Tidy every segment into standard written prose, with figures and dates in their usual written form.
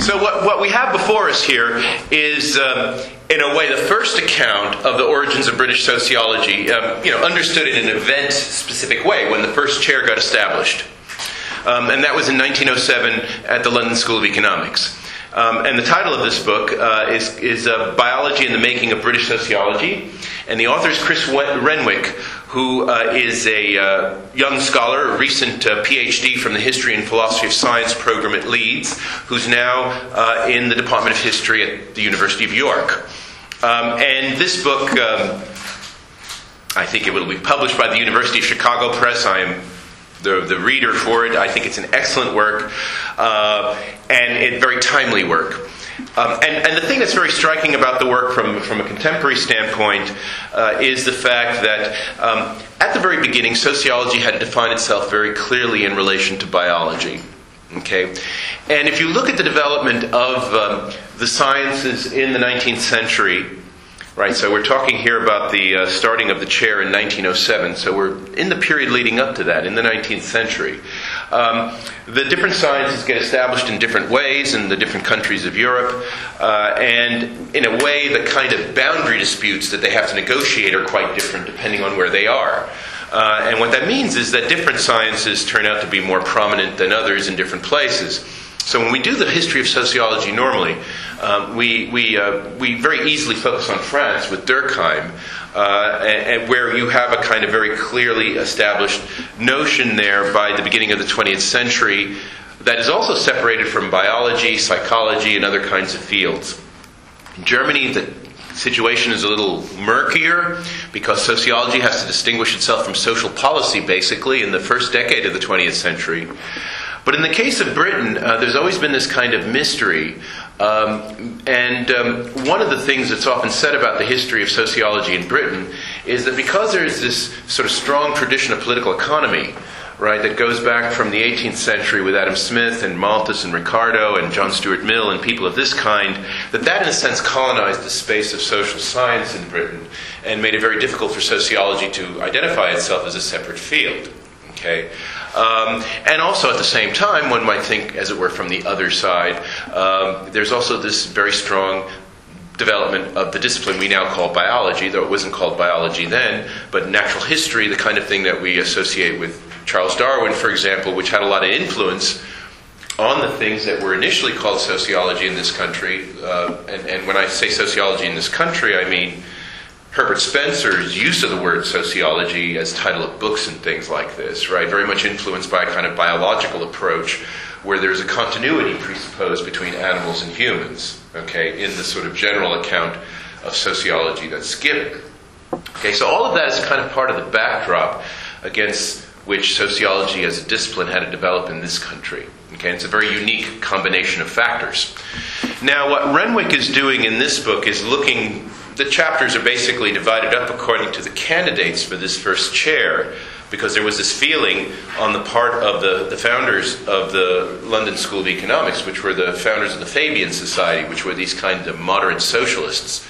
So what we have before us here is, in a way, the first account of the origins of British sociology, understood in an event-specific way when the first chair got established. And that was in 1907 at the London School of Economics. And the title of this book is Biology and the Making of British Sociology. And the author is Chris Renwick, who is a young scholar, a recent PhD from the History and Philosophy of Science program at Leeds, who's now in the Department of History at the University of York. And this book, I think it will be published by the University of Chicago Press. I am the reader for it. I think it's an excellent work, and a very timely work. And the thing that's very striking about the work from a contemporary standpoint is the fact that at the very beginning, sociology had to define itself very clearly in relation to biology. Okay, and if you look at the development of the sciences in the 19th century, right, so we're talking here about the starting of the chair in 1907, so we're in the period leading up to that, in the 19th century. The different sciences get established in different ways in the different countries of Europe, and in a way the kind of boundary disputes that they have to negotiate are quite different depending on where they are. And what that means is that different sciences turn out to be more prominent than others in different places. So when we do the history of sociology normally, we very easily focus on France with Durkheim, and where you have a kind of very clearly established notion there by the beginning of the 20th century that is also separated from biology, psychology, and other kinds of fields. In Germany, the situation is a little murkier because sociology has to distinguish itself from social policy, basically, in the first decade of the 20th century. But in the case of Britain, there's always been this kind of mystery. And one of the things that's often said about the history of sociology in Britain is that because there's this sort of strong tradition of political economy, right, that goes back from the 18th century with Adam Smith and Malthus and Ricardo and John Stuart Mill and people of this kind, that in a sense colonized the space of social science in Britain and made it very difficult for sociology to identify itself as a separate field. Okay. And also at the same time, one might think, as it were, from the other side, there's also this very strong development of the discipline we now call biology, though it wasn't called biology then, but natural history, the kind of thing that we associate with Charles Darwin, for example, which had a lot of influence on the things that were initially called sociology in this country. And when I say sociology in this country, I mean Herbert Spencer's use of the word sociology as title of books and things like this, right? Very much influenced by a kind of biological approach where there's a continuity presupposed between animals and humans, okay, in the sort of general account of sociology that's given. Okay, so all of that is kind of part of the backdrop against which sociology as a discipline had to develop in this country. Okay, it's a very unique combination of factors. Now, what Renwick is doing in this book is looking. The chapters are basically divided up according to the candidates for this first chair, because there was this feeling on the part of the founders of the London School of Economics, which were the founders of the Fabian Society, which were these kind of moderate socialists.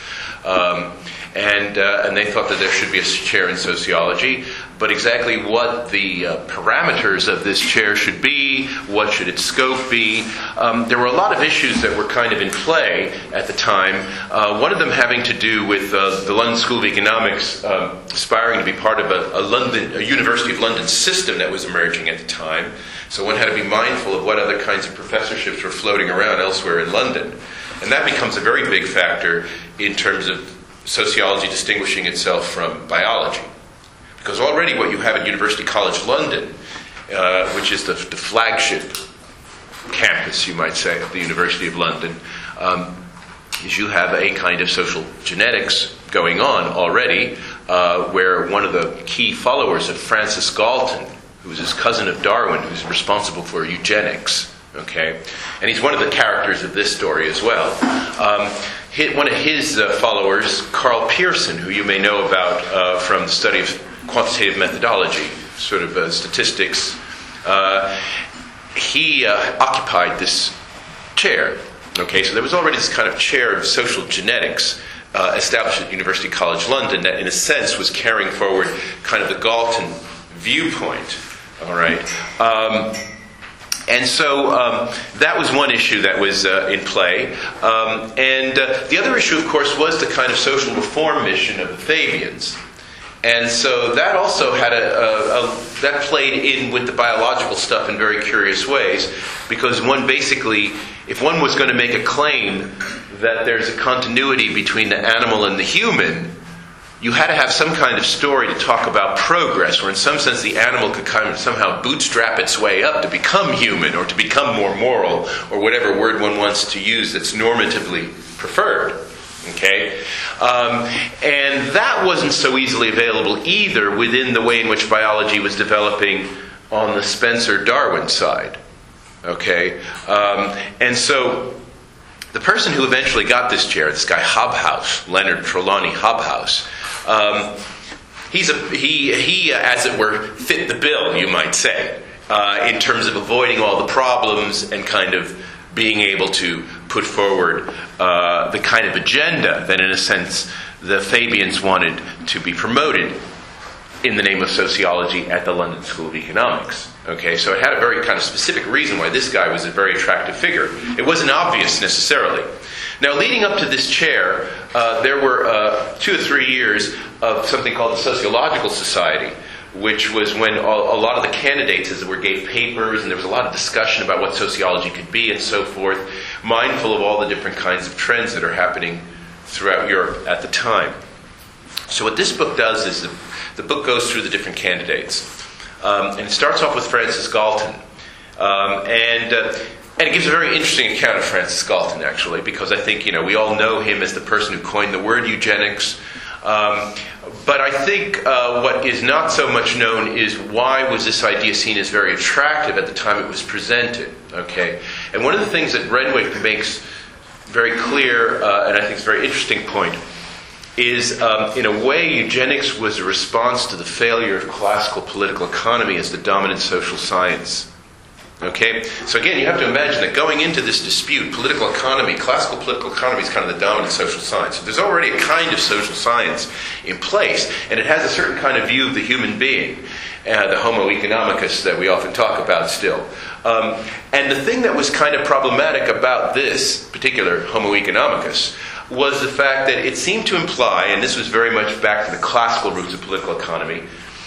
And they thought that there should be a chair in sociology, but exactly what the parameters of this chair should be, what should its scope be, there were a lot of issues that were kind of in play at the time. One of them having to do with the London School of Economics aspiring to be part of a University of London system that was emerging at the time. So one had to be mindful of what other kinds of professorships were floating around elsewhere in London. And that becomes a very big factor in terms of sociology distinguishing itself from biology. Because already what you have at University College London, which is the flagship campus, you might say, of the University of London, is you have a kind of social genetics going on already, where one of the key followers of Francis Galton, who was his cousin of Darwin, who's responsible for eugenics, okay? And he's one of the characters of this story as well. One of his followers, Carl Pearson, who you may know about from the study of quantitative methodology, sort of statistics, he occupied this chair. Okay, so there was already this kind of chair of social genetics established at University College London that, in a sense, was carrying forward kind of the Galton viewpoint. All right. And so that was one issue that was in play. And the other issue, of course, was the kind of social reform mission of the Fabians. And so that also had that played in with the biological stuff in very curious ways, because one basically, if one was going to make a claim that there's a continuity between the animal and the human, you had to have some kind of story to talk about progress, where in some sense the animal could kind of somehow bootstrap its way up to become human, or to become more moral, or whatever word one wants to use that's normatively preferred. Okay? And that wasn't so easily available either within the way in which biology was developing on the Spencer-Darwin side. Okay? And so the person who eventually got this chair, this guy Hobhouse, Leonard Trelawney Hobhouse, he, as it were, fit the bill, you might say, in terms of avoiding all the problems and kind of being able to put forward the kind of agenda that, in a sense, the Fabians wanted to be promoted in the name of sociology at the London School of Economics. Okay, so it had a very kind of specific reason why this guy was a very attractive figure. It wasn't obvious necessarily. Now, leading up to this chair, there were 2 or 3 years of something called the Sociological Society, which was when a lot of the candidates, as it were, gave papers, and there was a lot of discussion about what sociology could be and so forth, mindful of all the different kinds of trends that are happening throughout Europe at the time. So what this book does is the book goes through the different candidates. And it starts off with Francis Galton. And it gives a very interesting account of Francis Galton, actually, because I think, we all know him as the person who coined the word eugenics. But I think what is not so much known is why was this idea seen as very attractive at the time it was presented. Okay? And one of the things that Renwick makes very clear, and I think is a very interesting point, is in a way eugenics was a response to the failure of classical political economy as the dominant social science. Okay? So again, you have to imagine that going into this dispute, political economy, classical political economy is kind of the dominant social science. So there's already a kind of social science in place, and it has a certain kind of view of the human being, the Homo economicus that we often talk about still. And the thing that was kind of problematic about this particular Homo economicus was the fact that it seemed to imply, and this was very much back to the classical roots of political economy,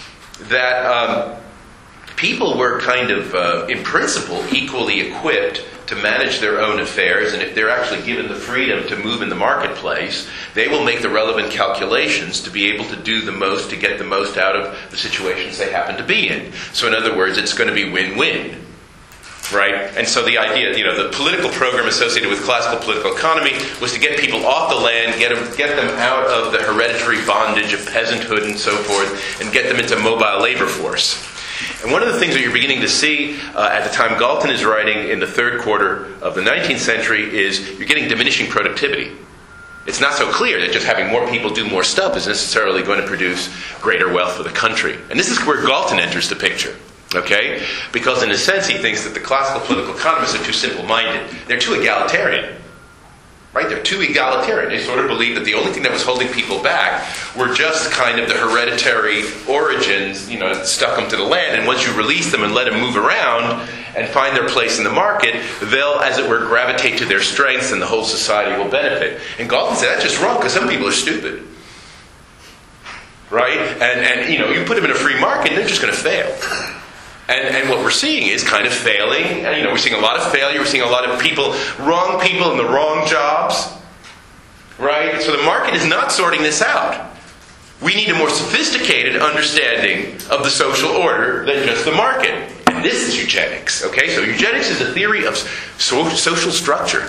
that people were kind of, in principle, equally equipped to manage their own affairs, and if they're actually given the freedom to move in the marketplace, they will make the relevant calculations to be able to do the most, to get the most out of the situations they happen to be in. So in other words, it's going to be win-win. Right? And so the idea, the political program associated with classical political economy was to get people off the land, get them out of the hereditary bondage of peasanthood and so forth, and get them into mobile labor force. And one of the things that you're beginning to see at the time Galton is writing in the third quarter of the 19th century is you're getting diminishing productivity. It's not so clear that just having more people do more stuff is necessarily going to produce greater wealth for the country. And this is where Galton enters the picture. Okay? Because in a sense he thinks that the classical political economists are too simple-minded. They're too egalitarian. Right? They're too egalitarian. They sort of believe that the only thing that was holding people back were just kind of the hereditary origins, that stuck them to the land. And once you release them and let them move around and find their place in the market, they'll, as it were, gravitate to their strengths and the whole society will benefit. And Galton said that's just wrong because some people are stupid. Right? And you put them in a free market and they're just going to fail. And what we're seeing is kind of failing. We're seeing a lot of failure. We're seeing a lot of wrong people in the wrong jobs. Right? So the market is not sorting this out. We need a more sophisticated understanding of the social order than just the market. And this is eugenics. Okay? So eugenics is a theory of social structure.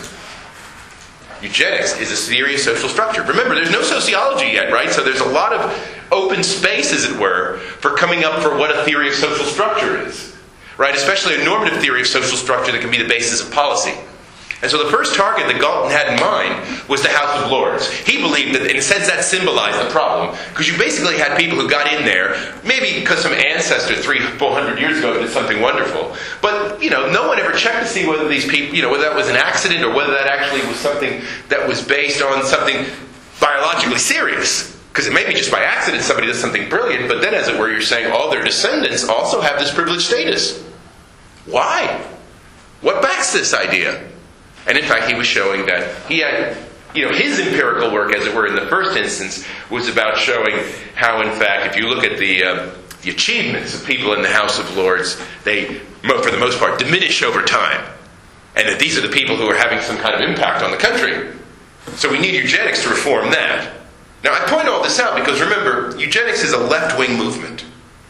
Eugenics is a theory of social structure. Remember, there's no sociology yet, right? So there's a lot of open space, as it were, for coming up for what a theory of social structure is. Right? Especially a normative theory of social structure that can be the basis of policy. And so the first target that Galton had in mind was the House of Lords. He believed that, in a sense, that symbolized the problem. Because you basically had people who got in there, maybe because some ancestor 300-400 years ago did something wonderful. But, no one ever checked to see whether these people, whether that was an accident or whether that actually was something that was based on something biologically serious. Because it may be just by accident somebody does something brilliant, but then, as it were, you're saying all their descendants also have this privileged status. Why? What backs this idea? And in fact, he was showing that he had, his empirical work, as it were, in the first instance, was about showing how, in fact, if you look at the achievements of people in the House of Lords, they, for the most part, diminish over time. And that these are the people who are having some kind of impact on the country. So we need eugenics to reform that. Now, I point all this out because, remember, eugenics is a left-wing movement.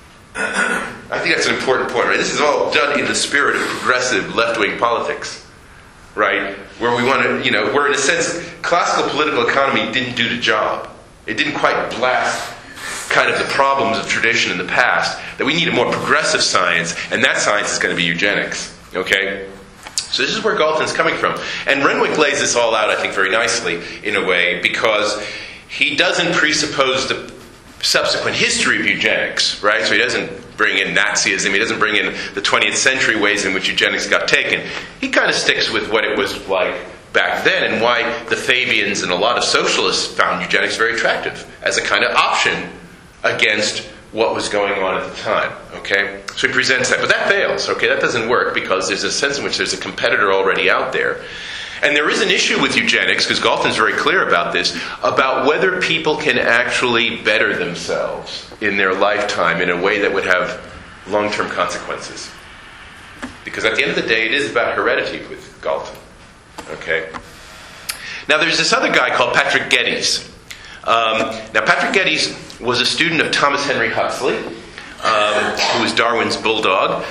I think that's an important point, right? This is all done in the spirit of progressive left-wing politics, right? Where we want to, where in a sense, classical political economy didn't do the job. It didn't quite blast kind of the problems of tradition in the past, that we need a more progressive science, and that science is going to be eugenics, okay? So this is where Galton's coming from. And Renwick lays this all out, I think, very nicely, in a way, because he doesn't presuppose the subsequent history of eugenics, right? So he doesn't bring in Nazism, he doesn't bring in the 20th century ways in which eugenics got taken. He kind of sticks with what it was like back then and why the Fabians and a lot of socialists found eugenics very attractive as a kind of option against what was going on at the time, okay? So he presents that, but that fails, okay? That doesn't work because there's a sense in which there's a competitor already out there. And there is an issue with eugenics, because Galton's very clear about this, about whether people can actually better themselves in their lifetime in a way that would have long-term consequences. Because at the end of the day, it is about heredity with Galton, okay? Now there's this other guy called Patrick Geddes. Now Patrick Geddes was a student of Thomas Henry Huxley, who was Darwin's bulldog,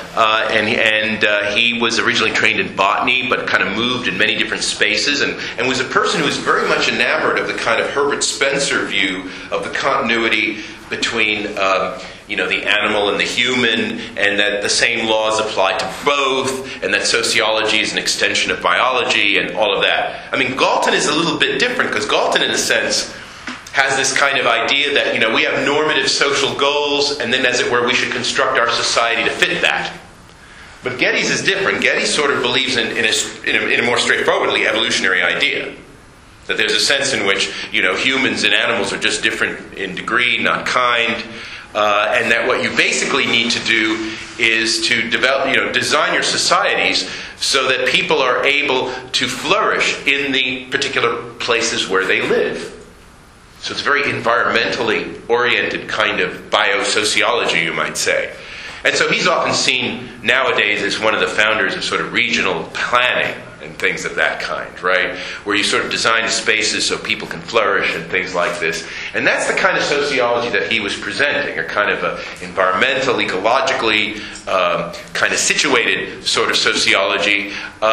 and he was originally trained in botany, but kind of moved in many different spaces, and was a person who was very much enamored of the kind of Herbert Spencer view of the continuity between the animal and the human, and that the same laws apply to both, and that sociology is an extension of biology, and all of that. I mean, Galton is a little bit different, because Galton, in a sense, has this kind of idea that, we have normative social goals, and then, as it were, we should construct our society to fit that. But Geddes is different. Geddes sort of believes in a more straightforwardly evolutionary idea. That there's a sense in which, humans and animals are just different in degree, not kind, and that what you basically need to do is to develop, design your societies so that people are able to flourish in the particular places where they live. So it's a very environmentally oriented kind of biosociology, you might say. And so he's often seen nowadays as one of the founders of sort of regional planning and things of that kind, right? Where you sort of design spaces so people can flourish and things like this. And that's the kind of sociology that he was presenting, a kind of a environmental, ecologically kind of situated sort of sociology.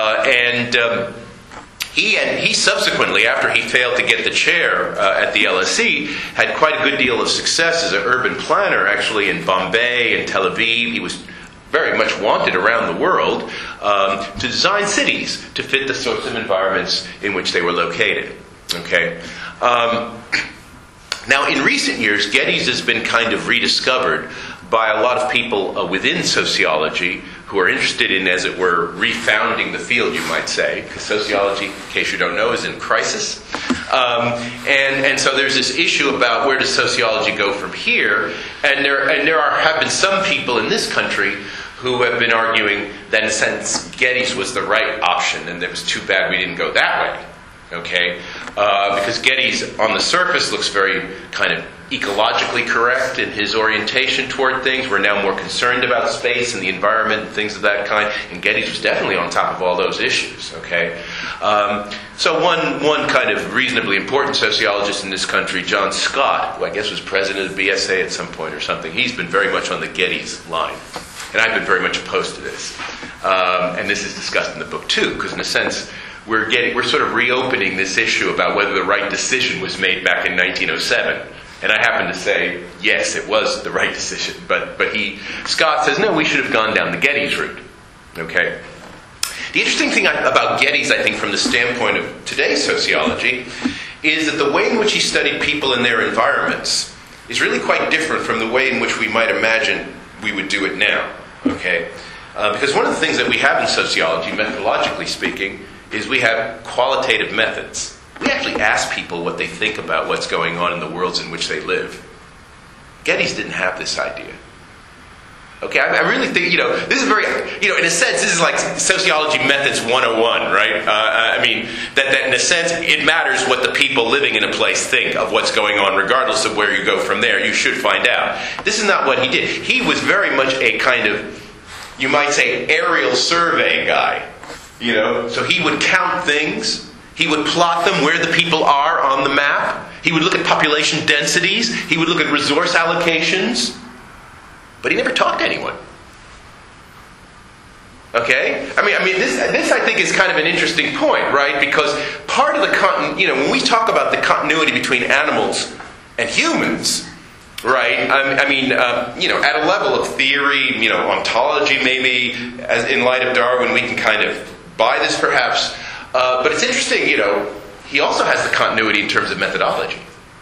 He subsequently, after he failed to get the chair at the LSE, had quite a good deal of success as an urban planner, actually, in Bombay and Tel Aviv. He was very much wanted around the world to design cities to fit the sorts of environments in which they were located. Okay. Now, in recent years, Geddes has been kind of rediscovered by a lot of people within sociology who are interested in, as it were, refounding the field, you might say, because sociology, in case you don't know, is in crisis. And so there's this issue about where does sociology go from here, and there have been some people in this country who have been arguing that, in a sense, Geddes was the right option, and it was too bad we didn't go that way. Okay, because Geddes on the surface looks very kind of ecologically correct in his orientation toward things. We're now more concerned about space and the environment and things of that kind. And Geddes was definitely on top of all those issues. Okay, so one kind of reasonably important sociologist in this country, John Scott, who I guess was president of BSA at some point or something, he's been very much on the Geddes line, and I've been very much opposed to this. And this is discussed in the book too, because in a sense, we're sort of reopening this issue about whether the right decision was made back in 1907. And I happen to say, yes, it was the right decision. But Scott says, no, we should have gone down the Geddes route. Okay? The interesting thing about Geddes, I think, from the standpoint of today's sociology, is that the way in which he studied people and their environments is really quite different from the way in which we might imagine we would do it now. Okay? Because one of the things that we have in sociology, methodologically speaking, is we have qualitative methods. We actually ask people what they think about what's going on in the worlds in which they live. Geddes didn't have this idea. Okay, I really think, this is very, in a sense, this is like Sociology Methods 101, right? I mean, that in a sense, it matters what the people living in a place think of what's going on, regardless of where you go from there. You should find out. This is not what he did. He was very much a kind of, you might say, aerial survey guy. So he would count things. He would plot them where the people are on the map. He would look at population densities. He would look at resource allocations. But he never talked to anyone. Okay? I mean, this I think is kind of an interesting point, right? Because part of the when we talk about the continuity between animals and humans, right? At a level of theory, ontology, maybe, as in light of Darwin, we can kind of buy this, perhaps. But it's interesting, he also has the continuity in terms of methodology.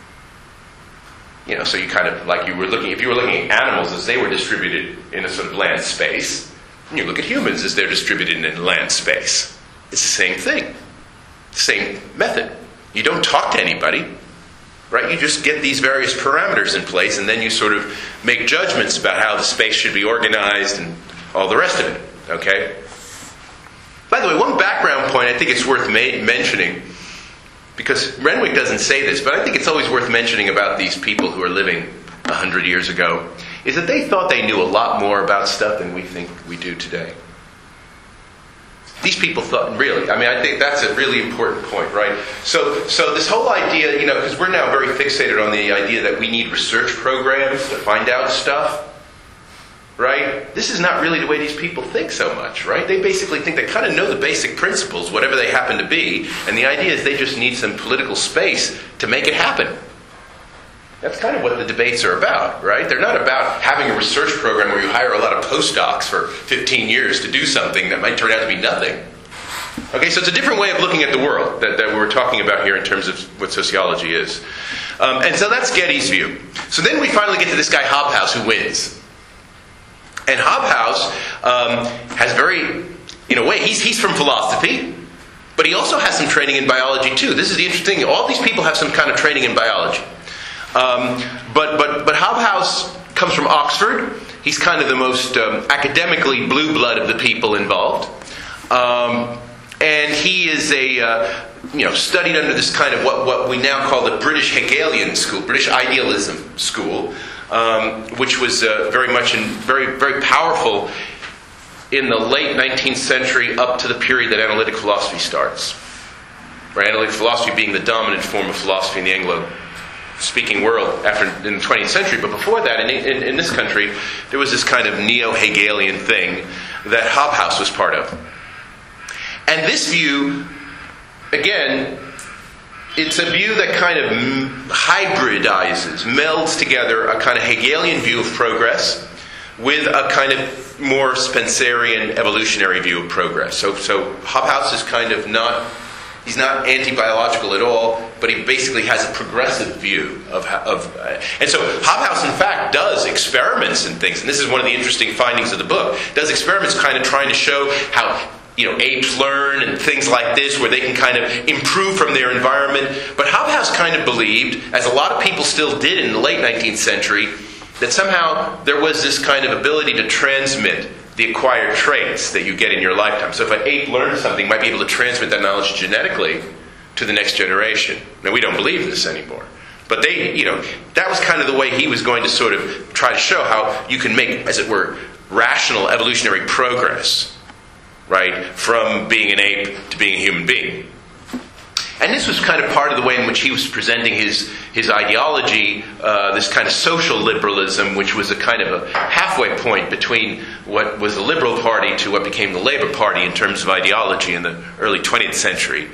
So you kind of, if you were looking at animals as they were distributed in a sort of land space, and you look at humans as they're distributed in land space. It's the same thing. Same method. You don't talk to anybody, right? You just get these various parameters in place, and then you sort of make judgments about how the space should be organized and all the rest of it, okay? By the way, one background point I think it's worth mentioning, because Renwick doesn't say this, but I think it's always worth mentioning about these people who are living 100 years ago, is that they thought they knew a lot more about stuff than we think we do today. These people thought, really, I think that's a really important point, right? So this whole idea, because we're now very fixated on the idea that we need research programs to find out stuff, right? This is not really the way these people think so much, right? They basically think they kind of know the basic principles, whatever they happen to be, and the idea is they just need some political space to make it happen. That's kind of what the debates are about, right? They're not about having a research program where you hire a lot of postdocs for 15 years to do something that might turn out to be nothing. Okay, so it's a different way of looking at the world that we're talking about here in terms of what sociology is. And so that's Getty's view. So then we finally get to this guy Hobhouse, who wins. And Hobhouse has in a way, he's from philosophy, but he also has some training in biology too. This is the interesting thing. All these people have some kind of training in biology. But Hobhouse comes from Oxford. He's kind of the most academically blue blood of the people involved. And he is studied under this kind of what we now call the British Hegelian school, British idealism school, which was very much very, very powerful in the late 19th century up to the period that analytic philosophy starts. Right? Analytic philosophy being the dominant form of philosophy in the Anglo-speaking world in the 20th century. But before that, in this country, there was this kind of neo-Hegelian thing that Hobhouse was part of. And this view, again, it's a view that kind of hybridizes, melds together a kind of Hegelian view of progress with a kind of more Spencerian evolutionary view of progress. So Hobhouse is kind of he's not anti-biological at all, but he basically has a progressive view and so Hobhouse, in fact, does experiments and things, and this is one of the interesting findings of the book, does experiments kind of trying to show how apes learn and things like this, where they can kind of improve from their environment. But Hobhouse kind of believed, as a lot of people still did in the late 19th century, that somehow there was this kind of ability to transmit the acquired traits that you get in your lifetime. So if an ape learns something, it might be able to transmit that knowledge genetically to the next generation. Now, we don't believe this anymore. But that was kind of the way he was going to sort of try to show how you can make, as it were, rational evolutionary progress, right, from being an ape to being a human being. And this was kind of part of the way in which he was presenting his ideology, this kind of social liberalism, which was a kind of a halfway point between what was the Liberal Party to what became the Labour Party in terms of ideology in the early 20th century.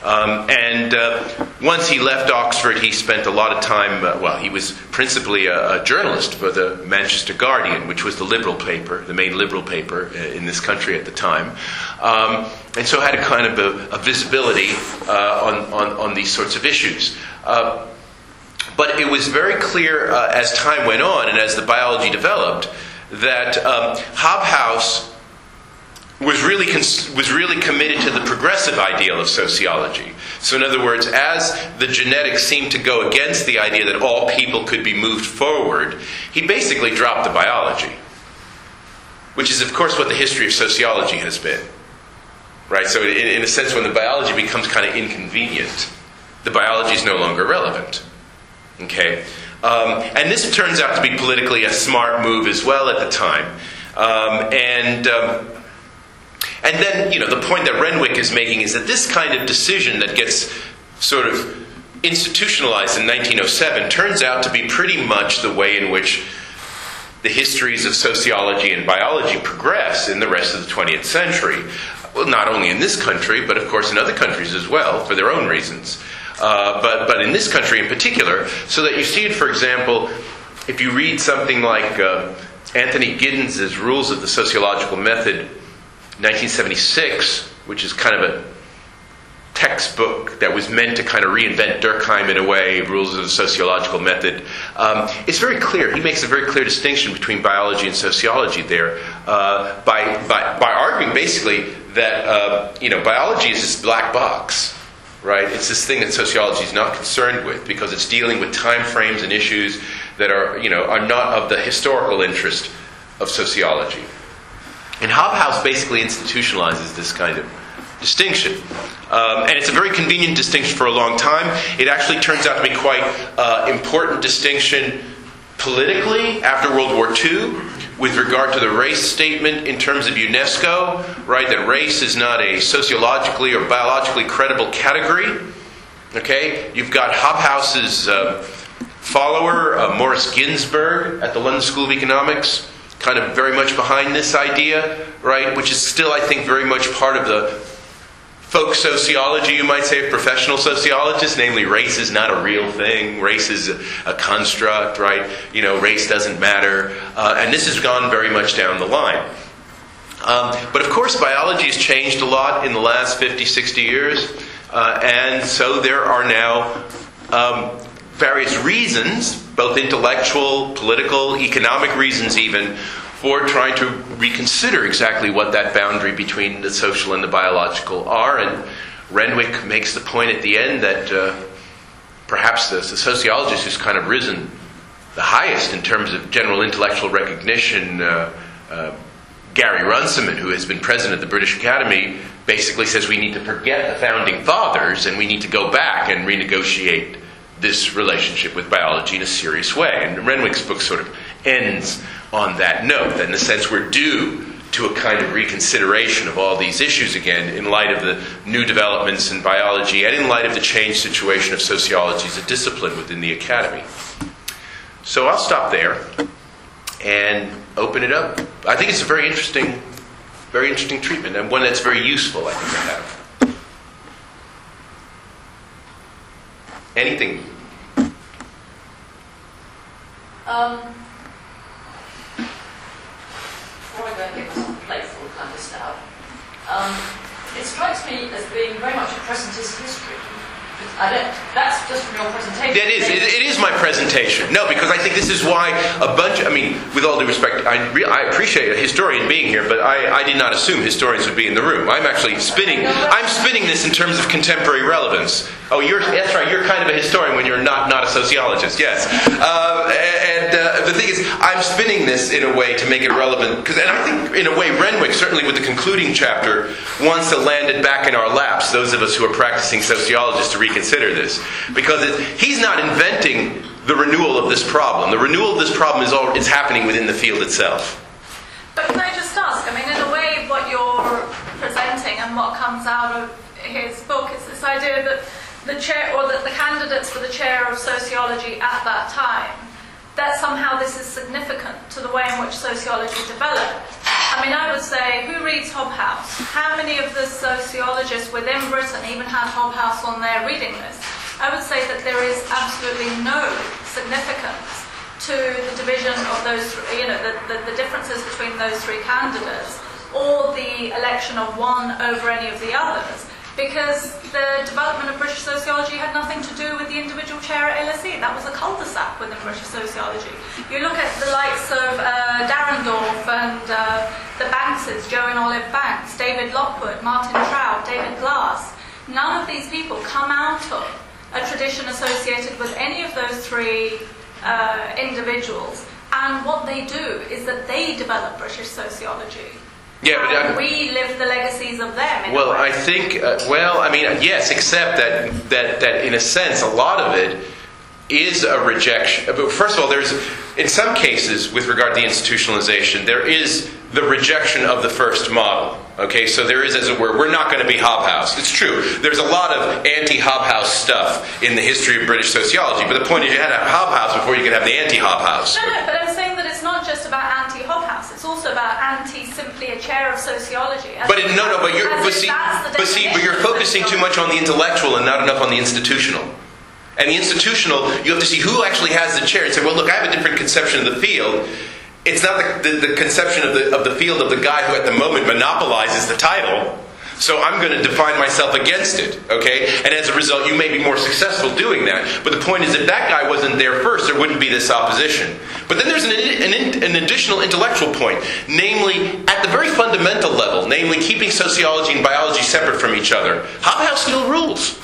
Once he left Oxford, he spent a lot of time, he was principally a journalist for the Manchester Guardian, which was the Liberal paper, the main Liberal paper in this country at the time. And so had a kind of a visibility on these sorts of issues. But it was very clear as time went on and as the biology developed that Hobhouse was really committed to the progressive ideal of sociology. So in other words, as the genetics seemed to go against the idea that all people could be moved forward, he basically dropped the biology. which is, of course, what the history of sociology has been. Right? So in a sense, when the biology becomes kind of inconvenient, the biology is no longer relevant. Okay? And this turns out to be politically a smart move as well at the time. And then, the point that Renwick is making is that this kind of decision that gets sort of institutionalized in 1907 turns out to be pretty much the way in which the histories of sociology and biology progress in the rest of the 20th century. Well, not only in this country, but of course in other countries as well, for their own reasons. But in this country in particular, so that you see it, for example, if you read something like Anthony Giddens' Rules of the Sociological Method, 1976, which is kind of a textbook that was meant to kind of reinvent Durkheim in a way, Rules of the Sociological Method. It's very clear. He makes a very clear distinction between biology and sociology there by arguing basically that biology is this black box, right? It's this thing that sociology is not concerned with because it's dealing with time frames and issues that are not of the historical interest of sociology. And Hobhouse basically institutionalizes this kind of distinction. And it's a very convenient distinction for a long time. It actually turns out to be quite important distinction politically after World War II with regard to the race statement in terms of UNESCO, right? That race is not a sociologically or biologically credible category. Okay? You've got Hobhouse's follower, Morris Ginsburg, at the London School of Economics, kind of very much behind this idea, right? Which is still, I think, very much part of the folk sociology, you might say, of professional sociologists, namely race is not a real thing, race is a construct, right? Race doesn't matter. And this has gone very much down the line. But of course, biology has changed a lot in the last 50, 60 years. And so there are now various reasons, both intellectual, political, economic reasons even, for trying to reconsider exactly what that boundary between the social and the biological are. And Renwick makes the point at the end that perhaps the sociologist who's kind of risen the highest in terms of general intellectual recognition, Gary Runciman, who has been president of the British Academy, basically says we need to forget the founding fathers and we need to go back and renegotiate this relationship with biology in a serious way. And Renwick's book sort of ends on that note, that in a sense we're due to a kind of reconsideration of all these issues again in light of the new developments in biology and in light of the changed situation of sociology as a discipline within the academy. So I'll stop there and open it up. I think it's a very interesting treatment and one that's very useful, I think, to have. Anything? Before I go and get some playful kind of stuff, it strikes me as being very much a presentist history. That's just from your presentation. It is my presentation. No, because I think this is why with all due respect, I appreciate a historian being here, but I did not assume historians would be in the room. I'm actually spinning this in terms of contemporary relevance. Oh, that's right, you're kind of a historian when you're not a sociologist, yes. The thing is, I'm spinning this in a way to make it relevant, and I think in a way Renwick, certainly with the concluding chapter, wants to land it back in our laps, those of us who are practicing sociologists, to reconsider this. Because he's not inventing the renewal of this problem. The renewal of this problem is happening within the field itself. But can I just ask, in a way what you're presenting and what comes out of his book is this idea that the chair, or that the candidates for the chair of sociology at that time, that somehow this is significant to the way in which sociology developed. I would say, who reads Hobhouse? How many of the sociologists within Britain even had Hobhouse on their reading list? I would say that there is absolutely no significance to the division of those, the differences between those three candidates, or the election of one over any of the others. Because the development of British sociology had nothing to do with the individual chair at LSE. That was a cul-de-sac within British sociology. You look at the likes of Darendorf and the Bankses, Joe and Olive Banks, David Lockwood, Martin Trout, David Glass. None of these people come out of a tradition associated with any of those three individuals and what they do is that they develop British sociology. Yeah, but we live the legacies of them. Well, I think, yes, except that in a sense, a lot of it is a rejection. But first of all, there's, in some cases, with regard to the institutionalization, there is the rejection of the first model. Okay, so there is, as it were, we're not going to be Hobhouse. It's true. There's a lot of anti-Hobhouse stuff in the history of British sociology, but the point is you had to have Hobhouse before you could have the anti-Hobhouse. No, but I'm saying that it's not just about anti-Hobhouse. It's also about simply a chair of sociology. But you're focusing too much on the intellectual and not enough on the institutional. And the institutional, you have to see who actually has the chair and say, well, look, I have a different conception of the field. It's not the conception of the field of the guy who at the moment monopolizes the title. So I'm going to define myself against it, okay? And as a result, you may be more successful doing that. But the point is, if that guy wasn't there first, there wouldn't be this opposition. But then there's an additional intellectual point, namely, at the very fundamental level, namely keeping sociology and biology separate from each other. Hobhouse still rules.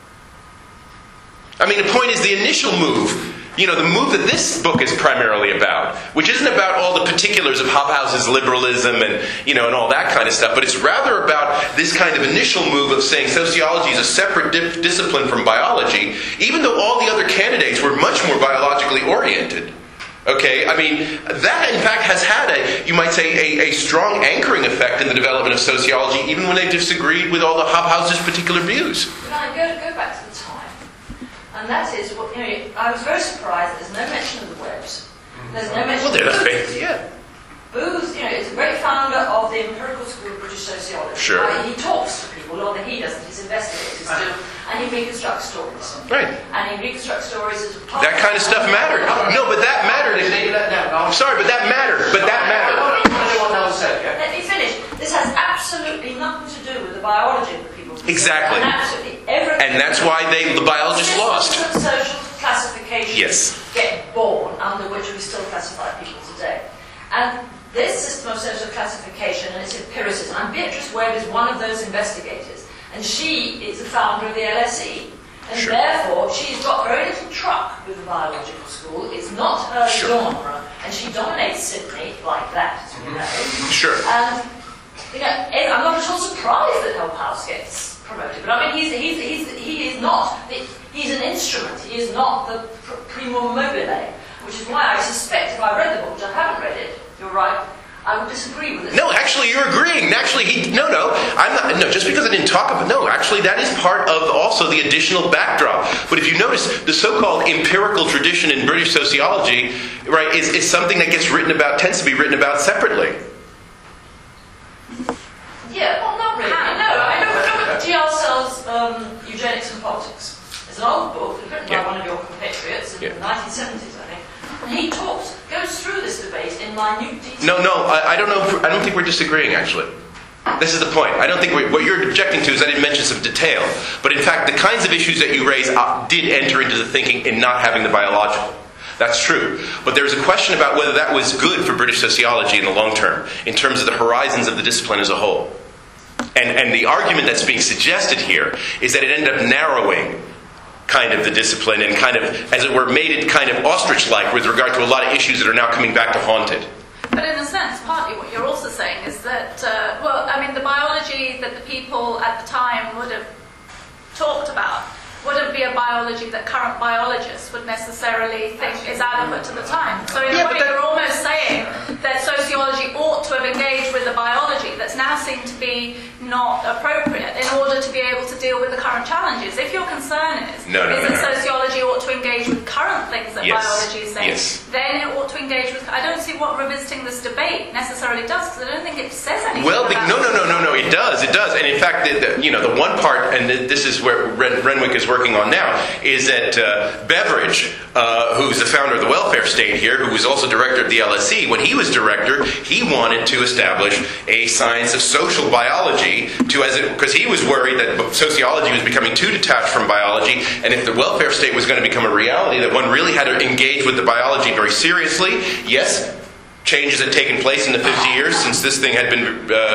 I mean, the point is the initial move, the move that this book is primarily about, which isn't about all the particulars of Hobhouse's liberalism and all that kind of stuff, but it's rather about this kind of initial move of saying sociology is a separate discipline from biology, even though all the other candidates were much more biologically oriented. Okay, I mean, that in fact has had you might say, a strong anchoring effect in the development of sociology, even when they disagreed with all the Hobhouse's particular views. Can I go back to the time? And that is, I was very surprised there's no mention of the Webbs. There's no mention of Booth. Yeah. Booth, is a great founder of the Empirical School of British Sociology. Sure. He talks to people, or he doesn't, his investigators do, and he reconstructs stories. Right. And he reconstructs stories as part that kind of stuff mattered. No, but that mattered. I'm sorry, but that mattered. But that mattered. Let me finish. This has absolutely nothing to do with the biology of the people. Exactly. And absolutely everything. And that's why the biologists lost. Social classifications Yes. get born under which we still classify people today. And this system of social classification and its empiricism, and Beatrice Webb is one of those investigators, and she is the founder of the LSE, and Sure. therefore she's got very little truck with the biological school. It's not her Sure. genre, and she dominates Sydney like that, as we know. Sure. And I'm not at all surprised that Hobhouse gets promoted, but I mean he's an instrument. He is not the primum mobile, which is why I suspect if I read the book, which I haven't read it, you're right, I would disagree with it. No, actually, you're agreeing. Actually, I'm not. No, just because I didn't talk about. No, actually, that is part of also the additional backdrop. But if you notice, the so-called empirical tradition in British sociology, right, is something that tends to be written about separately. Yeah, well, not really. No, I know G.R. Sell's Eugenics and Politics. It's an old book written by one of your compatriots in the 1970s, I think. And he goes through this debate in minute detail. No, I don't know. I don't think we're disagreeing, actually. This is the point. I don't think what you're objecting to is I didn't mention some detail. But in fact, the kinds of issues that you raise did enter into the thinking in not having the biological. That's true. But there's a question about whether that was good for British sociology in the long term, in terms of the horizons of the discipline as a whole. And the argument that's being suggested here is that it ended up narrowing kind of the discipline and kind of, as it were, made it kind of ostrich-like with regard to a lot of issues that are now coming back to haunt it. But in a sense, partly what you're also saying is that, the biology that the people at the time would have talked about wouldn't be a biology that current biologists would necessarily think is adequate to the time. So in a way, you're almost saying that sociology ought to have engaged with a biology that's now seen to be not appropriate in order to be able to deal with the current challenges. If your concern is that sociology ought to engage with current things that biology is saying, then it ought to engage with... I don't see what revisiting this debate necessarily does, because I don't think it says anything about it. No, it does. And in fact, the one part, and this is where Renwick is working on now, is that Beveridge, who's the founder of the welfare state here, who was also director of the LSE, when he was director, he wanted to establish a science of social biology because he was worried that sociology was becoming too detached from biology, and if the welfare state was going to become a reality, that one really had to engage with the biology very seriously. Yes, changes had taken place in the 50 years since this thing had been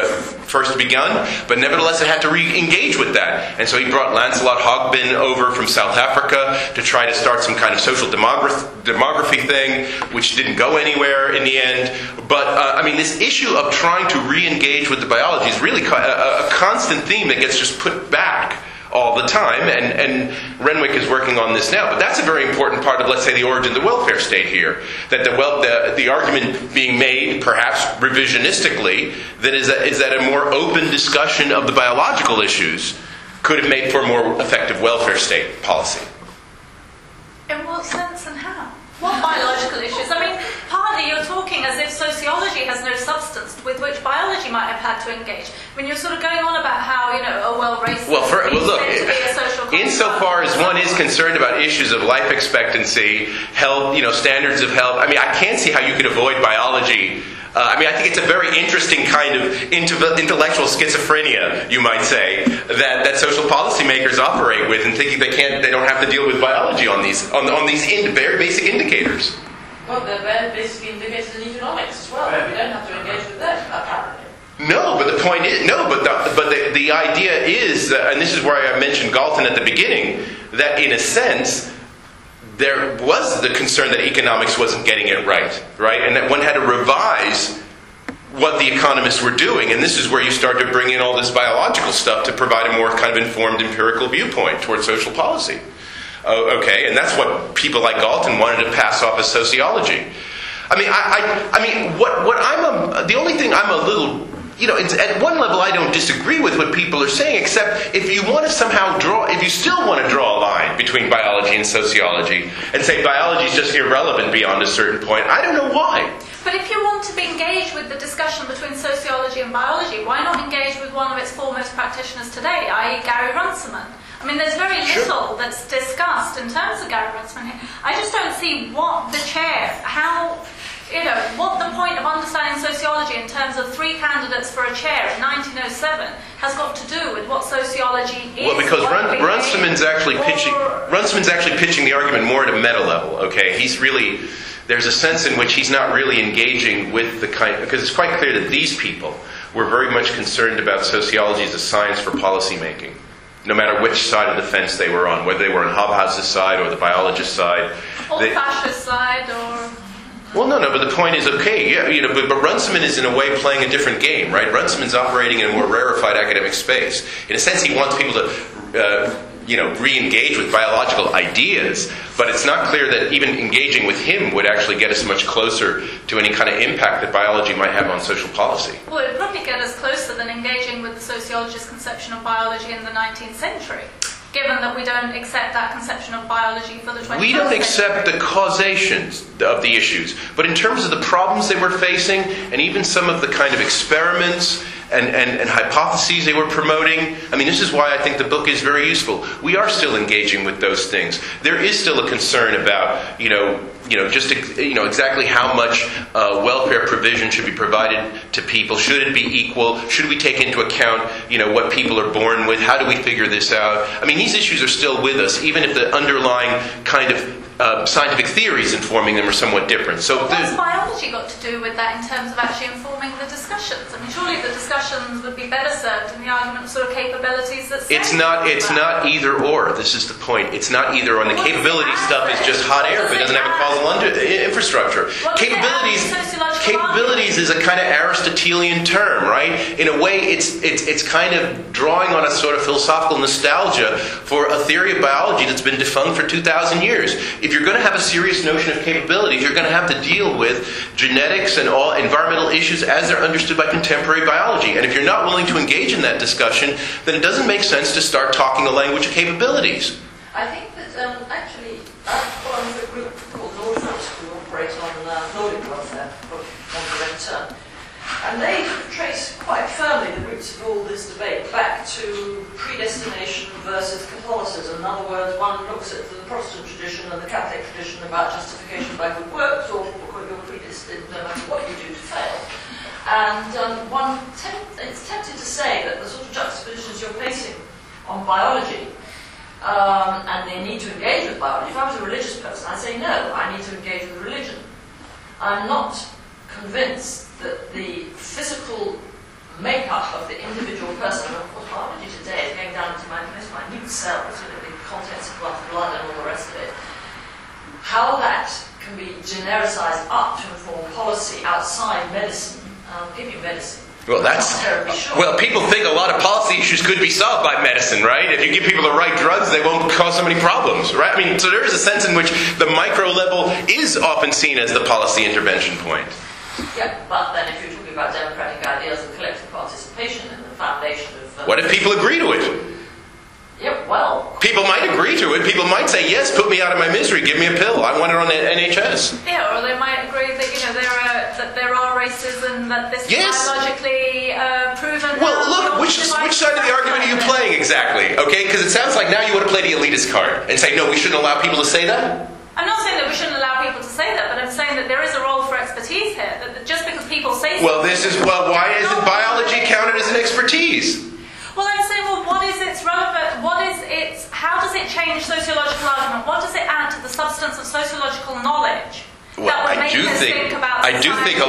first begun, but nevertheless it had to re-engage with that. And so he brought Lancelot Hogben over from South Africa to try to start some kind of social demography thing, which didn't go anywhere in the end. But, this issue of trying to re-engage with the biology is really a constant theme that gets just put back all the time, and Renwick is working on this now. But that's a very important part of, let's say, the origin of the welfare state here. That the argument being made, perhaps revisionistically, that is that a more open discussion of the biological issues could have made for a more effective welfare state policy. In what sense and how? What biological issues? Partly you're talking as if sociology has no substance with which biology might have had to engage. When you're sort of going on about how, race look, to be a social insofar as one is concerned about issues of life expectancy, health, standards of health, I can't see how you could avoid biology. I think it's a very interesting kind of intellectual schizophrenia, you might say, that social policymakers operate with, and thinking they don't have to deal with biology on these very basic indicators. Well, they're very basic indicators in economics as well. We don't have to engage with them, apparently. No, but the point is, the idea is, and this is where I mentioned Galton at the beginning, that in a sense, there was the concern that economics wasn't getting it right? And that one had to revise what the economists were doing, and this is where you start to bring in all this biological stuff to provide a more kind of informed empirical viewpoint towards social policy. And that's what people like Galton wanted to pass off as sociology. The only thing I'm a little, at one level I don't disagree with what people are saying, except if you want to if you still want to draw a line between biology and sociology, and say biology is just irrelevant beyond a certain point, I don't know why. But if you want to be engaged with the discussion between sociology and biology, why not engage with one of its foremost practitioners today, i.e. Gary Runciman? There's very little that's discussed in terms of Gary Runciman here. I just don't see what the chair, what the point of understanding sociology in terms of 3 candidates for a chair in 1907 has got to do with what sociology is. Well, because Runciman's actually pitching the argument more at a meta level. There's a sense in which he's not really engaging with because it's quite clear that these people were very much concerned about sociology as a science for policy making, no matter which side of the fence they were on, whether they were on Hobhouse's side or the biologist side. Or the fascist side, or... Well, no, but the point is, but Runciman is in a way playing a different game, right? Runciman's operating in a more rarefied academic space. In a sense, he wants people to, re-engage with biological ideas, but it's not clear that even engaging with him would actually get us much closer to any kind of impact that biology might have on social policy. Well, it would probably get us closer than engaging with the sociologist's conception of biology in the 19th century. Given that we don't accept that conception of biology for the 21st century. We don't accept the causations of the issues. But in terms of the problems they were facing, and even some of the kind of experiments and hypotheses they were promoting, this is why I think the book is very useful. We are still engaging with those things. There is still a concern about, exactly how much welfare provision should be provided to people. Should it be equal? Should we take into account, what people are born with? How do we figure this out? These issues are still with us, even if the underlying kind of scientific theories informing them are somewhat different. So what's biology got to do with that in terms of actually informing the discussions? Surely the discussions would be better served in the argument of sort of capabilities that... It's not either or. This is the point. It's not either or. And the capability stuff is just hot air if it doesn't have a causal infrastructure. Capabilities is a kind of Aristotelian term, right? In a way, it's kind of drawing on a sort of philosophical nostalgia for a theory of biology that's been defunct for 2,000 years. If you're going to have a serious notion of capabilities, you're going to have to deal with genetics and all environmental issues as they're understood by contemporary biology. And if you're not willing to engage in that discussion, then it doesn't make sense to start talking a language of capabilities. I think that actually I belong to a group called Nordfort who operate on Nordic welfare on the red term. And they trace quite firmly the roots of all this debate back to predestination versus Catholicism. In other words, one looks at the Protestant tradition and the Catholic tradition about justification by good works, or you're predestined no matter what you do to fail. And it's tempting to say that the sort of juxtapositions you're placing on biology and the need to engage with biology. If I was a religious person, I'd say no, I need to engage with religion. I'm not convinced that the physical makeup of the individual person. And of course, biology today is going down into most minute cells, the contents of blood and all the rest of it. How that can be genericized up to inform policy outside medicine, I'll give you medicine. Well, that's not terribly sure. Well, people think a lot of policy issues could be solved by medicine, right? If you give people the right drugs, they won't cause so many problems, right? I mean, so there is a sense in which the micro level is often seen as the policy intervention point. Yeah, but then if you're talking about democratic ideals and collective participation and the foundation of... What if people agree to it? Yeah, well... People might agree to it. People might say, yes, put me out of my misery. Give me a pill. I want it on the NHS. Yeah, or they might agree that, that there are races and that this yes. is biologically proven. Well, look, which side of the argument are you playing exactly? Okay, because it sounds like now you want to play the elitist card and say, no, we shouldn't allow people to say that? I'm not saying that we shouldn't allow people to say that, but I'm saying that there is a role for expertise here. That just because people say well, why isn't biology counted as an expertise? Well, I'm saying, what is its relevant? How does it change sociological argument? What does it add to the substance of sociological knowledge? Well, I do think a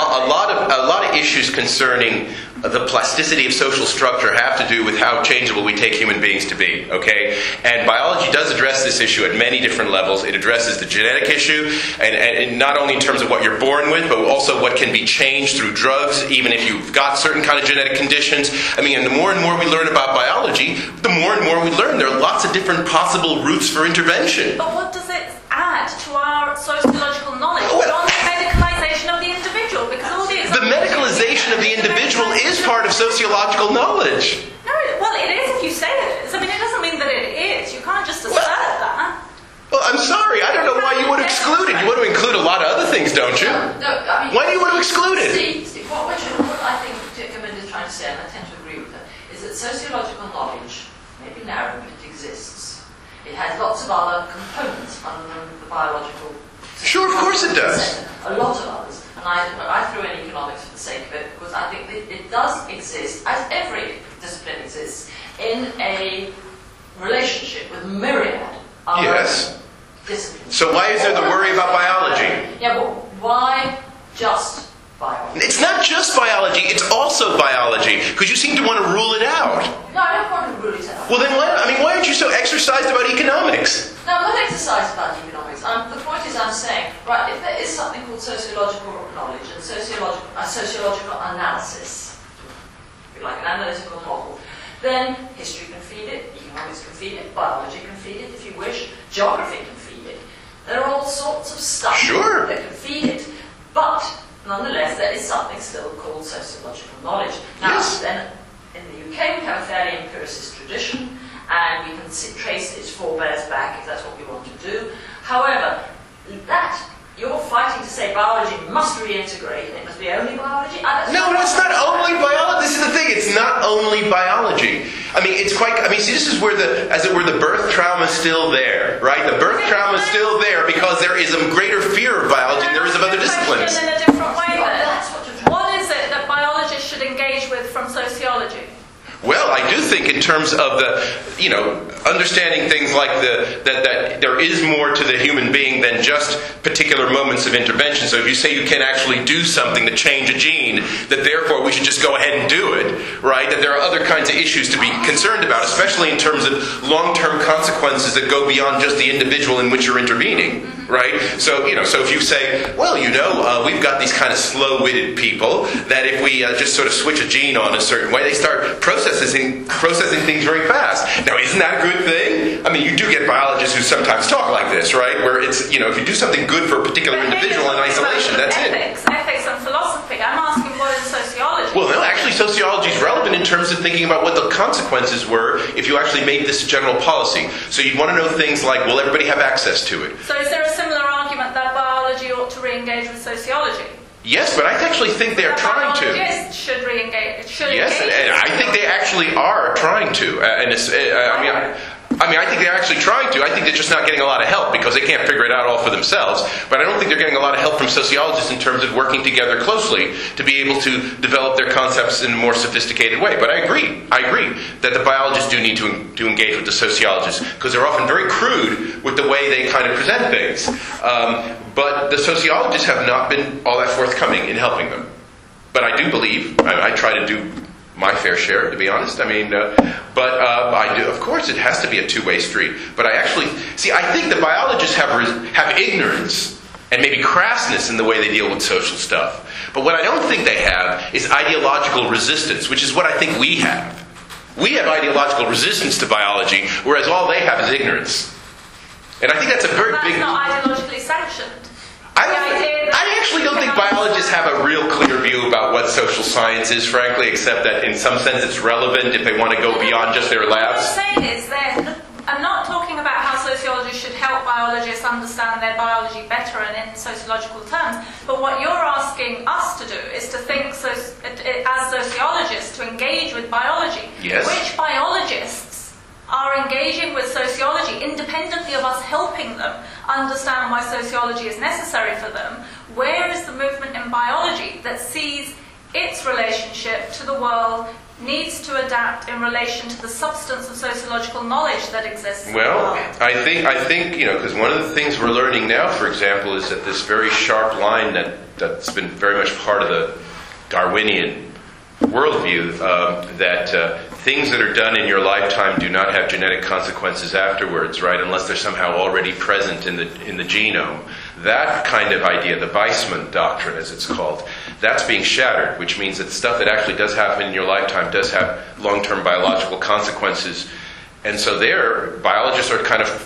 lot of issues concerning the plasticity of social structure have to do with how changeable we take human beings to be, okay? And biology does address this issue at many different levels. It addresses the genetic issue, and not only in terms of what you're born with, but also what can be changed through drugs, even if you've got certain kind of genetic conditions. I mean, and the more and more we learn about biology, the more and more we learn there are lots of different possible routes for intervention. But what does it add to our sociological knowledge? Well, the medicalization of the individual, because all the medicalization of the individual is part of sociological knowledge. No, well, it is if you say it is. I mean, it doesn't mean that it is. You can't just assert that. Well, I'm sorry. I don't know why you would exclude it. You want to include a lot of other things, don't you? No, I mean... Why do you want to exclude it? Steve, what I think Camilla is trying to say, and I tend to agree with her, is that sociological knowledge may be narrow, but it exists. It has lots of other components other than the biological... Sure, of course it does. A lot of others. And I threw in economics for the sake of it, because I think that it does exist, as every discipline exists, in a relationship with myriad other disciplines. So why is there the worry about biology? Yeah, but why just biology? It's not just biology, it's also biology, because you seem to want to rule it out. No, I don't want to rule it out. Well then why aren't you so exercised about economics? No, I'm not exercised about economics. The point is I'm saying, right, if there is something called sociological knowledge and sociological analysis, if you like an analytical model, then history can feed it, economics can feed it, biology can feed it, if you wish, geography can feed it. There are all sorts of stuff that can feed it. But, nonetheless, there is something still called sociological knowledge. Now, then, in the UK, we have a fairly empiricist tradition, and we can trace its forebears back if that's what we want to do. However, you're fighting to say biology must reintegrate and it must be only biology? No, it's not only biology. This is the thing, it's not only biology. See, this is where the birth trauma is still there, right? The birth trauma is still there because there is a greater fear of biology than there is of other disciplines. In a different way, then. What is it that biologists should engage with from sociology? Well, I do think in terms of understanding things like that there is more to the human being than just particular moments of intervention. So if you say you can actually do something to change a gene, that therefore we should just go ahead and do it, right? That there are other kinds of issues to be concerned about, especially in terms of long-term consequences that go beyond just the individual in which you're intervening, right? So, so if you say, well, we've got these kind of slow-witted people that if we just sort of switch a gene on a certain way, they start processing things very fast. Now, isn't that a good thing? I mean, you do get biologists who sometimes talk like this, right? Where it's, if you do something good for a particular individual in isolation, that's ethics and philosophy. I'm asking what is sociology? Well, no, actually, sociology is relevant in terms of thinking about what the consequences were if you actually made this a general policy. So you'd want to know things like, will everybody have access to it? So is there a similar argument that biology ought to re-engage with sociology? Yes, but I actually think they're trying to. Biologists should re-engage. Yes, and I think they actually are trying to. I think they're actually trying to. I think they're just not getting a lot of help because they can't figure it out all for themselves. But I don't think they're getting a lot of help from sociologists in terms of working together closely to be able to develop their concepts in a more sophisticated way. But I agree that the biologists do need to engage with the sociologists because they're often very crude with the way they kind of present things. But the sociologists have not been all that forthcoming in helping them. But I do believe, I try to do my fair share, to be honest. I mean, but I do. Of course, it has to be a two-way street. But I think the biologists have ignorance and maybe crassness in the way they deal with social stuff. But what I don't think they have is ideological resistance, which is what I think we have. We have ideological resistance to biology, whereas all they have is ignorance. And I think that's a very big... That's not ideologically sanctioned. I actually don't think biologists have a real clear view about what social science is, frankly, except that in some sense it's relevant if they want to go beyond just their labs. What I'm saying is then, I'm not talking about how sociology should help biologists understand their biology better and in sociological terms, but what you're asking us to do is to think as sociologists, to engage with biology. Yes. Which biologists are engaging with sociology independently of us helping them understand why sociology is necessary for them? Where is the movement in biology that sees its relationship to the world needs to adapt in relation to the substance of sociological knowledge that exists in the world? I think because one of the things we're learning now, for example, is that this very sharp line that's been very much part of the Darwinian worldview, that things that are done in your lifetime do not have genetic consequences afterwards, right? Unless they're somehow already present in the genome. That kind of idea, the Weissman doctrine, as it's called, that's being shattered, which means that stuff that actually does happen in your lifetime does have long-term biological consequences. And so biologists are kind of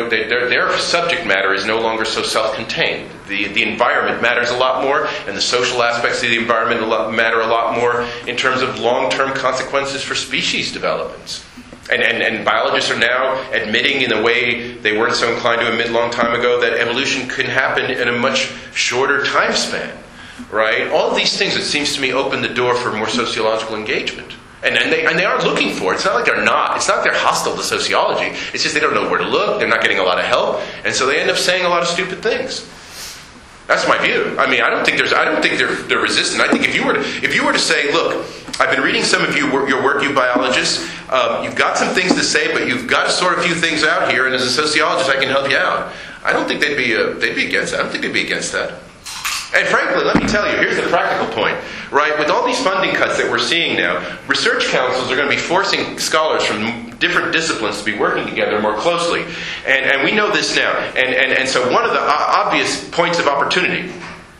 their subject matter is no longer so self-contained. The environment matters a lot more, and the social aspects of the environment matter a lot more in terms of long-term consequences for species developments. And biologists are now admitting, in a way they weren't so inclined to admit a long time ago, that evolution can happen in a much shorter time span. Right? All of these things, it seems to me, open the door for more sociological engagement. And they are looking for it. It's not like they're not. It's not like they're hostile to sociology. It's just they don't know where to look. They're not getting a lot of help. And so they end up saying a lot of stupid things. That's my view. I mean, I don't think they're resistant. I think if you were to say, look, I've been reading some of your work, you biologists. You've got some things to say, but you've got to sort a few things out here. And as a sociologist, I can help you out. I don't think they'd be against that. I don't think they'd be against that. And frankly, let me tell you, here's the practical point, right? With all these funding cuts that we're seeing now, research councils are going to be forcing scholars from different disciplines to be working together more closely. And we know this now. And so one of the obvious points of opportunity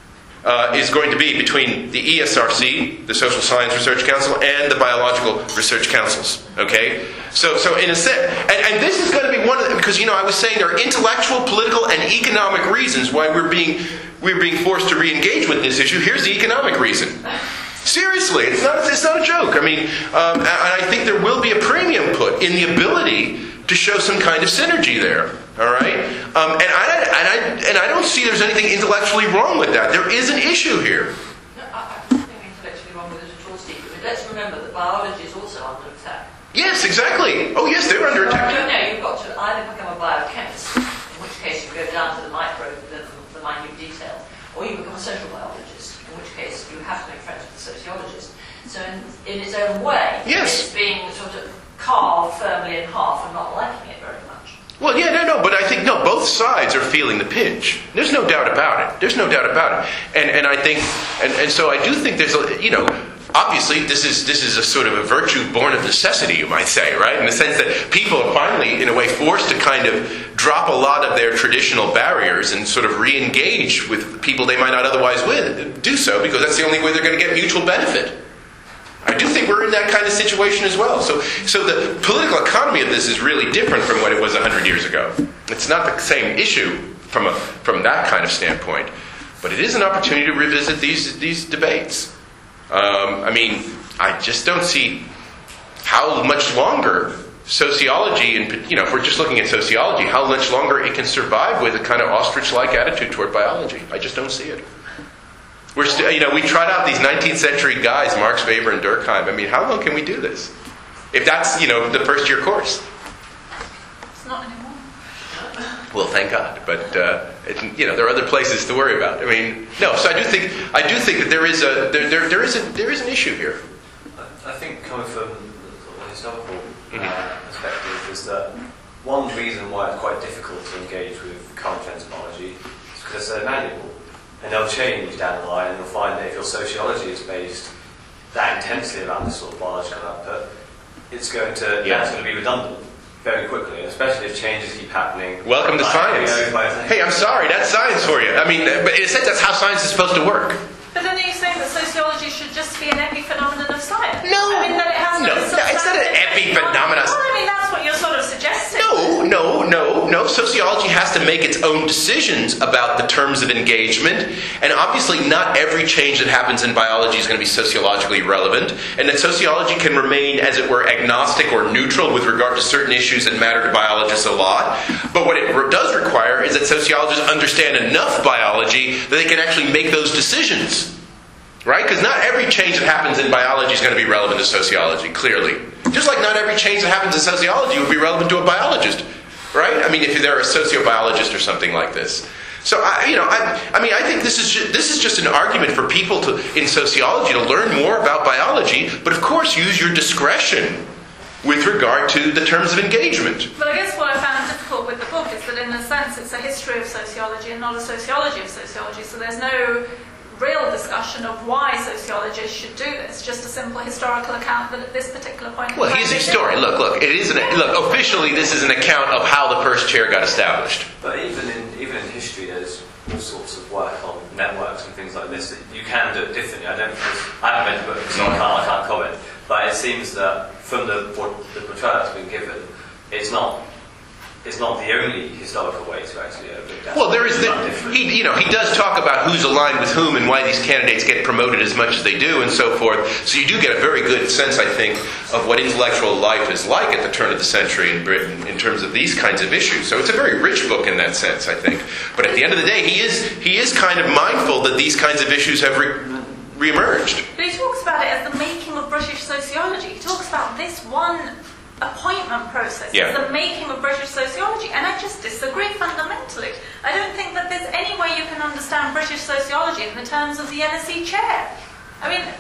is going to be between the ESRC, the Social Science Research Council, and the Biological Research Councils. Okay? So in a sense, and this is going to be one of the, because I was saying there are intellectual, political, and economic reasons why we're being forced to re-engage with this issue. Here's the economic reason. Seriously, it's not a joke. I mean, and I think there will be a premium put in the ability to show some kind of synergy there. All right, and I don't see there's anything intellectually wrong with that. There is an issue here. No, I don't think intellectually wrong with it at all, Steve. But let's remember that biology is also under attack. Yes, exactly. Oh, yes, they're under attack. No, you've got to either become a biochemist, in which case you go down to the minute detail, or you become a social biologist, in which case you have to make friends with the sociologist. So in its own way, yes, it's being sort of carved firmly in half and not liking it very much. Well, yeah, no, but I think, both sides are feeling the pinch. There's no doubt about it. And I think, and so I do think there's obviously this is a sort of a virtue born of necessity, you might say, right? In the sense that people are finally, in a way, forced to kind of drop a lot of their traditional barriers and sort of re-engage with people they might not otherwise do so, because that's the only way they're going to get mutual benefit. I do think we're in that kind of situation as well. So the political economy of this is really different from what it was 100 years ago. It's not the same issue from that kind of standpoint, but it is an opportunity to revisit these debates. I mean, I just don't see how much longer sociology, and if we're just looking at sociology, how much longer it can survive with a kind of ostrich-like attitude toward biology. I just don't see it. We're still, we tried out these 19th century guys, Marx, Weber, and Durkheim. I mean, how long can we do this? If that's, the first year course. It's not anymore. Well, thank God. But there are other places to worry about. I mean, no. So I do think that there is an issue here. I think coming from the historical perspective is that one reason why it's quite difficult to engage with current trends in biology is because they're malleable. And they'll change down the line, and you'll find that if your sociology is based, that intensely around this sort of biological output, it's going to be redundant very quickly, especially if changes keep happening. Welcome to science. Hey, I'm sorry, that's science for you. I mean, but in a sense, that's how science is supposed to work. But then you're saying that sociology should just be an epiphenomenon of science? No. I mean, that it has no It's not an epiphenomenon. Well, I mean, that's what you're sort of suggesting. No. Sociology has to make its own decisions about the terms of engagement, and obviously not every change that happens in biology is going to be sociologically relevant, and that sociology can remain, as it were, agnostic or neutral with regard to certain issues that matter to biologists a lot. But what it does require is that sociologists understand enough biology that they can actually make those decisions. Right? Because not every change that happens in biology is going to be relevant to sociology, clearly. Just like not every change that happens in sociology would be relevant to a biologist. Right? I mean, if they're a sociobiologist or something like this. So, I think this is just an argument for people in sociology to learn more about biology, but of course use your discretion with regard to the terms of engagement. But I guess what I found difficult with the book is that in a sense it's a history of sociology and not a sociology of sociology, so there's no real discussion of why sociologists should do this, just a simple historical account that at this particular point... Well, he's a historian. Look, officially this is an account of how the first chair got established. But even in history, there's all sorts of work on networks and things like this that you can do it differently. I haven't read the book, so I can't comment. But it seems that from the portrayal that's been given, it's not the only historical way to actually look at. Well, he does talk about who's aligned with whom and why these candidates get promoted as much as they do and so forth. So you do get a very good sense, I think, of what intellectual life is like at the turn of the century in Britain in terms of these kinds of issues. So it's a very rich book in that sense, I think. But at the end of the day, he is kind of mindful that these kinds of issues have re-emerged. But he talks about it as the making of British sociology. He talks about this one appointment process as the making of British sociology, and I just disagree fundamentally. I don't think that there's any way you can understand British sociology in the terms of the NSC chair. I mean,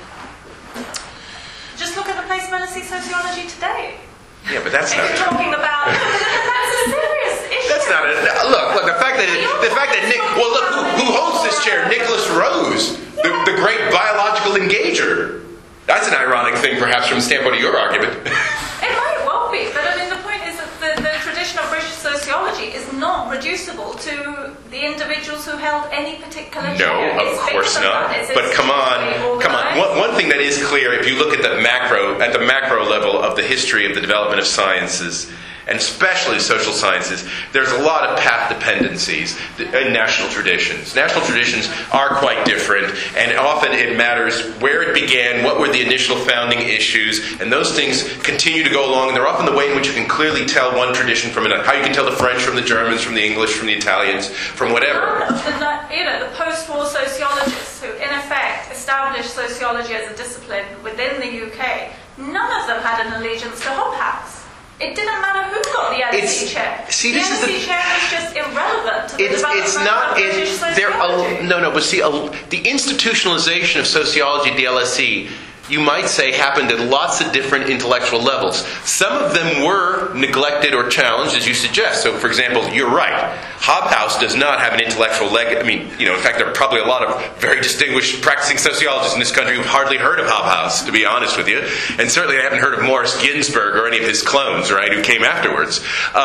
just look at the place of NSC sociology today. Yeah, but that's not... If you're talking about... that's a serious issue. That's not it. Look, the fact that Nick... Well, look, who holds this chair? Nicholas Rose, the great biological engager. That's an ironic thing, perhaps, from the standpoint of your argument. It might well be, but I mean, the point is that the tradition of British sociology is not reducible to the individuals who held any particular chair. No, of course not. But come on. One thing that is clear, if you look at the macro level of the history of the development of sciences, and especially social sciences, there's a lot of path dependencies in national traditions. National traditions are quite different, and often it matters where it began, what were the initial founding issues, and those things continue to go along, and they're often the way in which you can clearly tell one tradition from another. How you can tell the French from the Germans, from the English, from the Italians, from whatever. The post-war sociologists who, in effect, established sociology as a discipline within the UK, none of them had an allegiance to Hobhouse. It didn't matter who got the NSC chair. See, the NSC chair is just irrelevant to the development of British sociology. But see, the institutionalization of sociology at the LSE, you might say, happened at lots of different intellectual levels. Some of them were neglected or challenged, as you suggest. So, for example, you're right. Hobhouse does not have an intellectual leg. I mean, in fact, there are probably a lot of very distinguished practicing sociologists in this country who've hardly heard of Hobhouse, to be honest with you. And certainly I haven't heard of Morris Ginsburg or any of his clones, right, who came afterwards.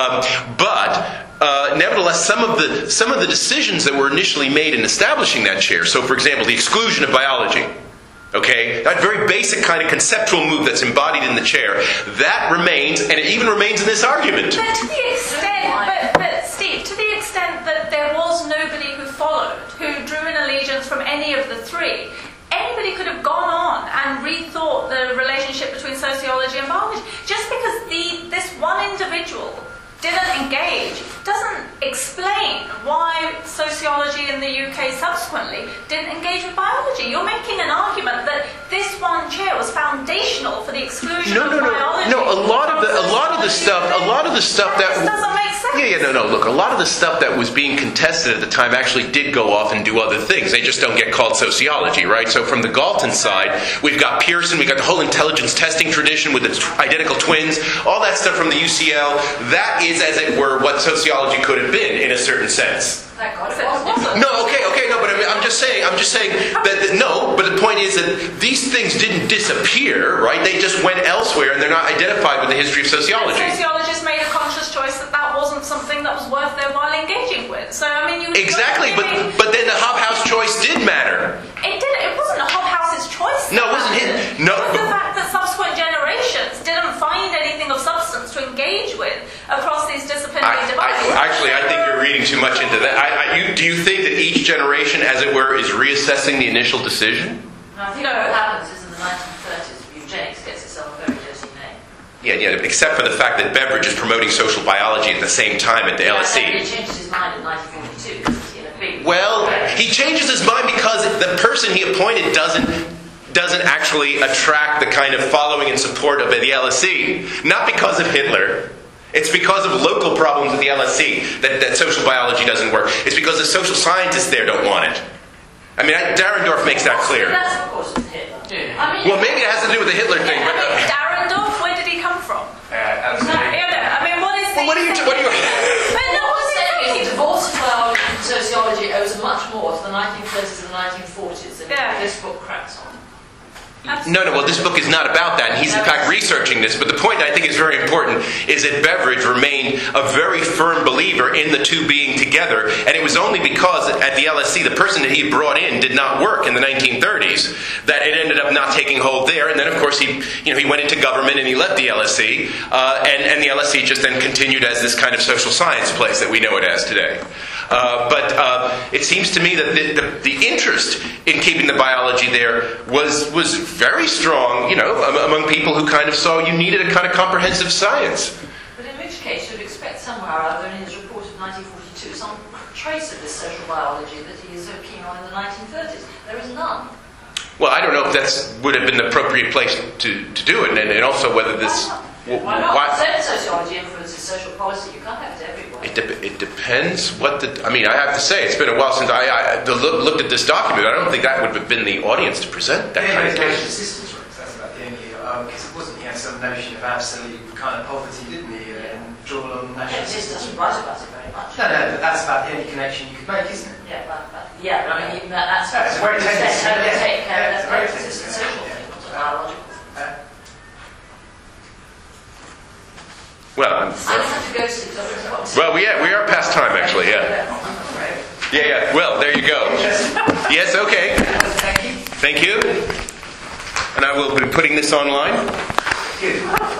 Nevertheless, some of the decisions that were initially made in establishing that chair, so, for example, the exclusion of biology, okay, that very basic kind of conceptual move that's embodied in the chair, that remains, and it even remains in this argument. But to the extent, but Steve, to the extent that there was nobody who followed, who drew an allegiance from any of the three, anybody could have gone on and rethought the relationship between sociology and biology. Just because this one individual didn't engage doesn't explain why sociology in the UK subsequently didn't engage with biology. You're making an argument that this one chair was foundational for the exclusion of biology. No, a lot of the stuff that doesn't make sense. Look, a lot of the stuff that was being contested at the time actually did go off and do other things. They just don't get called sociology, right? So from the Galton side, we've got Pearson, we've got the whole intelligence testing tradition with its identical twins, all that stuff from the UCL. That is, as it were, what sociology could have been in a certain sense. Thank God it wasn't. No, okay, no, but I'm just saying that no, but the point is that these things didn't disappear, right? They just went elsewhere and they're not identified with the history of sociology. Sociologists made a conscious choice that wasn't something that was worth their while engaging with. So, I mean, Exactly, but then the Hobhouse choice did matter. It didn't. It wasn't Hobhouse's choice. No, it wasn't his. No. It was the fact that subsequent generations didn't find anything of substance to engage with across these disciplinary divides. I think you're reading too much into that. Do you think that each generation, as it were, is reassessing the initial decision? No, I think what happens is in the 1930s, eugenics gets itself a very dirty name. Yeah, except for the fact that Beveridge is promoting social biology at the same time at the LSE. He changed his mind in 1942 because he had a big... Well, he changes his mind because the person he appointed doesn't actually attract the kind of following and support of the LSE. Not because of Hitler. It's because of local problems with the LSE that social biology doesn't work. It's because the social scientists there don't want it. I mean, Dahrendorf makes that clear. That's, of course, with Hitler. I mean, Well, maybe it has to do with the Hitler thing. I mean, Dahrendorf, where did he come from? Exactly. I mean, what is Well, what are you... But no, What what's I'm saying he is divorce of biology and sociology owes much more to the 1930s and the 1940s than this book cracks on. No, well, this book is not about that, and he's in fact researching this, but the point I think is very important is that Beveridge remained a very firm believer in the two being together, and it was only because at the LSE, the person that he brought in did not work in the 1930s, that it ended up not taking hold there, and then of course he went into government and he left the LSE, and the LSE just then continued as this kind of social science place that we know it as today. But it seems to me that the interest in keeping the biology there was very strong, among people who kind of saw you needed a kind of comprehensive science. But in which case you'd expect somewhere or other in his report of 1942 some trace of this social biology that he is so keen on in the 1930s. There is none. Well, I don't know if that would have been the appropriate place to do it, and also whether this... Why not? Certain sociology influences social policy. You can't have it everywhere. It depends what I mean, I have to say, it's been a while since I looked at this document. I don't think that would have been the audience to present that kind of case. Assistance rates, that's about the only... Because it wasn't, he had some notion of absolute kind of poverty, didn't he? And draw on national It doesn't write about it very much. No, but that's about the only connection you could make, isn't it? Yeah, but I mean, even that's It's very take care of Yeah, that. it's very It's a social thing, not a biological. Well, I have to go see because well, we are past time, actually, yeah. Well, there you go. Yes, okay. Thank you. Thank you. And I will be putting this online. Good.